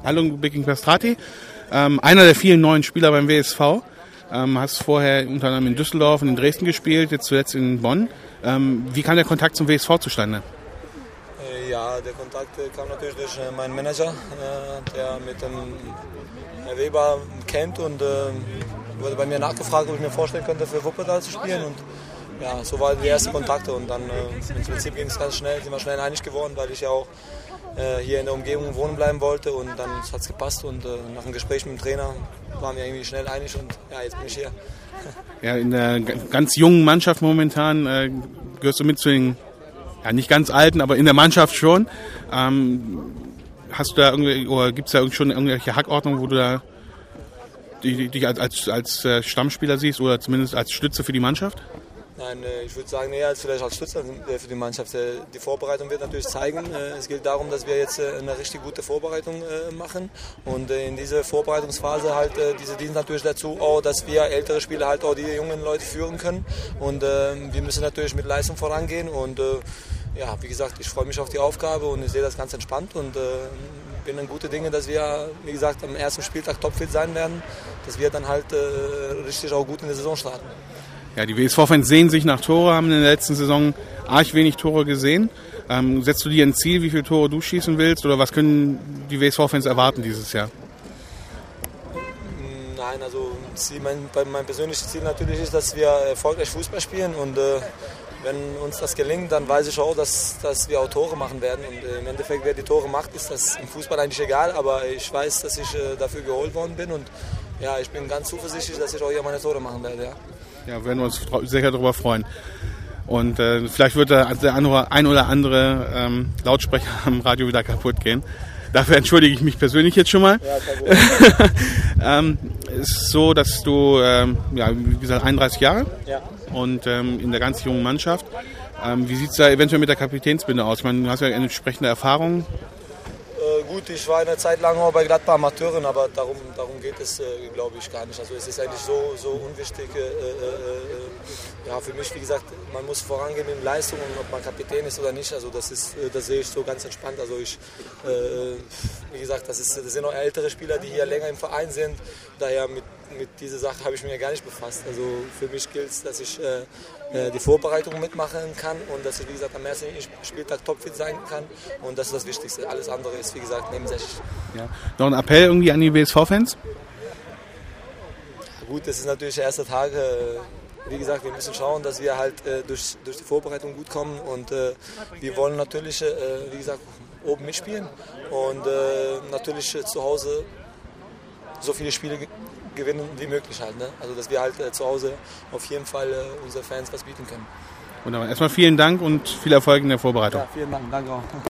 Hallo Beking Castrati, einer der vielen neuen Spieler beim WSV. Hast vorher unter anderem in Düsseldorf und in Dresden gespielt, jetzt zuletzt in Bonn. Wie kam der Kontakt zum WSV zustande? Ja, der Kontakt kam natürlich durch meinen Manager, der mit dem Herr Weber kennt und wurde bei mir nachgefragt, ob ich mir vorstellen könnte, für Wuppertal zu spielen. Und ja, so waren die ersten Kontakte und dann im Prinzip ging es ganz schnell, sind wir schnell einig geworden, weil ich ja auch hier in der Umgebung wohnen bleiben wollte und dann hat es gepasst und nach dem Gespräch mit dem Trainer waren wir irgendwie schnell einig und ja, jetzt bin ich hier. Ja, in der ganz jungen Mannschaft momentan gehörst du mit zu den, ja nicht ganz alten, aber in der Mannschaft schon. Hast du da irgendwie, oder gibt es da schon irgendwelche Hackordnungen, wo du da dich als Stammspieler siehst oder zumindest als Stütze für die Mannschaft? Nein, ich würde sagen, eher vielleicht als Stützer für die Mannschaft. Die Vorbereitung wird natürlich zeigen. Es geht darum, dass wir jetzt eine richtig gute Vorbereitung machen. Und in dieser Vorbereitungsphase halt, diese dient natürlich dazu, auch, dass wir ältere Spieler halt auch die jungen Leute führen können. Und wir müssen natürlich mit Leistung vorangehen. Und ja, wie gesagt, ich freue mich auf die Aufgabe und ich sehe das ganz entspannt. Und bin in gute Dinge, dass wir, wie gesagt, am ersten Spieltag topfit sein werden. Dass wir dann halt richtig auch gut in der Saison starten. Ja, die WSV-Fans sehen sich nach Tore, haben in der letzten Saison arg wenig Tore gesehen. Setzt du dir ein Ziel, wie viele Tore du schießen willst, oder was können die WSV-Fans erwarten dieses Jahr? Nein, also mein persönliches Ziel natürlich ist, dass wir erfolgreich Fußball spielen und wenn uns das gelingt, dann weiß ich auch, dass wir auch Tore machen werden und im Endeffekt, wer die Tore macht, ist das im Fußball eigentlich egal, aber ich weiß, dass ich dafür geholt worden bin und ja, ich bin ganz zuversichtlich, dass ich auch hier meine Tore machen werde, ja. Ja, werden wir uns sicher darüber freuen. Und vielleicht wird der ein oder andere Lautsprecher am Radio wieder kaputt gehen. Dafür entschuldige ich mich persönlich jetzt schon mal. Ja, es ist so, dass du, ja, wie gesagt, 31 Jahre und in der ganz jungen Mannschaft. Wie sieht es da eventuell mit der Kapitänsbinde aus? Ich meine, du hast ja eine entsprechende Erfahrung. Gut, ich war eine Zeit lang auch bei Gladbach Amateuren, aber darum geht es, glaube ich, gar nicht. Also es ist eigentlich so unwichtig. Ja, für mich, wie gesagt, man muss vorangehen mit Leistung und ob man Kapitän ist oder nicht. Also das sehe ich so ganz entspannt. Also wie gesagt, das sind auch ältere Spieler, die hier länger im Verein sind. Daher mit dieser Sache habe ich mich ja gar nicht befasst. Also für mich gilt es, dass ich die Vorbereitung mitmachen kann und dass ich, wie gesagt, am ersten Spieltag topfit sein kann. Und das ist das Wichtigste. Alles andere ist, wie gesagt, nebensächlich. Ja. Noch ein Appell irgendwie an die WSV-Fans? Gut, das ist natürlich der erste Tag. Wie gesagt, wir müssen schauen, dass wir halt durch die Vorbereitung gut kommen und wir wollen natürlich, wie gesagt, oben mitspielen und natürlich zu Hause so viele Spiele gewinnen wie möglich halt. Ne? Also dass wir halt zu Hause auf jeden Fall unseren Fans was bieten können. Wunderbar. Erstmal vielen Dank und viel Erfolg in der Vorbereitung. Ja, vielen Dank. Danke auch.